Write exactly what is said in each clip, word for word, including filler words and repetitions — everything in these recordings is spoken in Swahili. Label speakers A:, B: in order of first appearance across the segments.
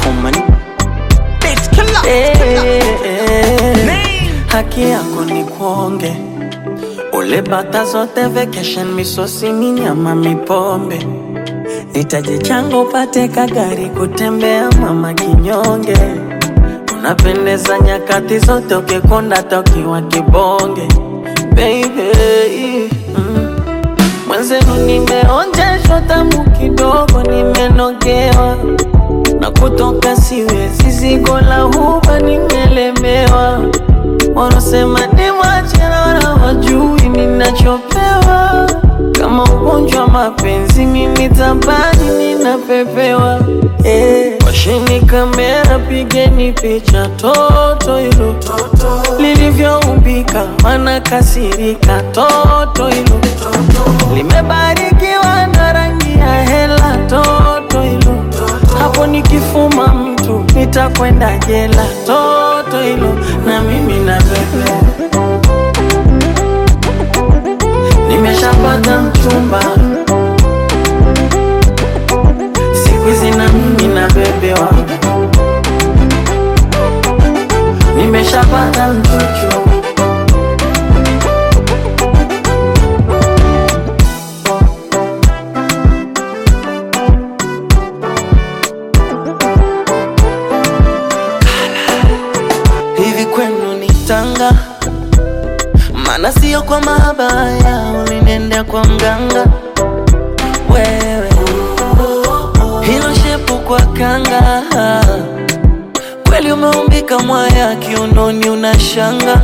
A: for money. Bitch, kill up,
B: Eh,
A: kill up.
B: eh, haki yako ni kuonge. Ule bata zote vacation misosi minyama mipombe. Nitaje chango pate kagari kutembea mama kinyonge. Unapendeza nyakati zote ukikonda tokiwa kibonge. Baby, mm. Mwenzenu nimeonjeshwa tamu kidogo nimenogewa. Na kutoka siwezi zigo la huba nimelemewa. Wanasema ni machera na wajui ninachopewa. Kama ugonjwa mapenzi mimi tabani ninapepewa. Eh, washeni kamera pigeni picha toto hilo lilivyoumbika wanakasirika toto hilo limebarikiwa na rangi ya hela toto hilo hapo nikifuma mtu nitakwenda jela toto hilo na mimi na bebe nimeshapata mchumba siku hizi na mimi na bebewa nimeshapata mchuchu hivi kwenu ni Tanga mana sio kwa mabaya ulinenda kwa mganga wewe hilo shepu kwa kanga kweli umeumbika mwaya kiunoni unashanga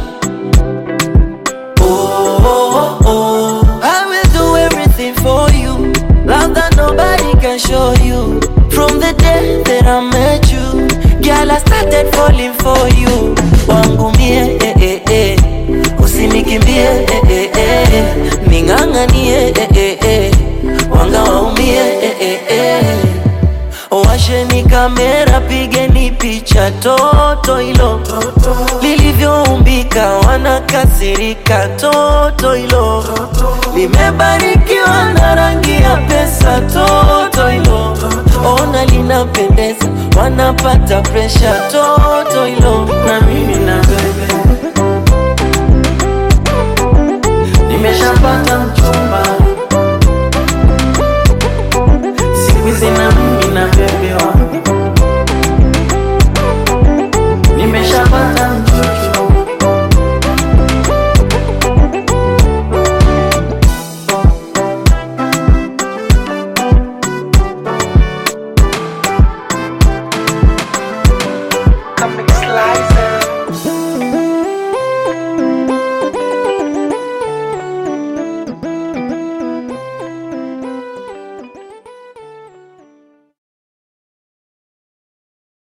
B: oh, oh, oh. I will do everything for you love that nobody can show you from the day that I met you girl I started falling for you wangu mie eh, eh, eh. Usinikimbie eh, eh, eh. Ninganganie eh, eh, eh. Wanga waumie eh, eh, eh. Washeni kamera pigeni picha toto hilo lilivyoumbika wanakasirika toto hilo limebarikiwa na rangi ya pesa toto hilo ona linapendeza wanapata presha toto hilo na mimi na bebe nimeshapata mchumba siku hizi na mimi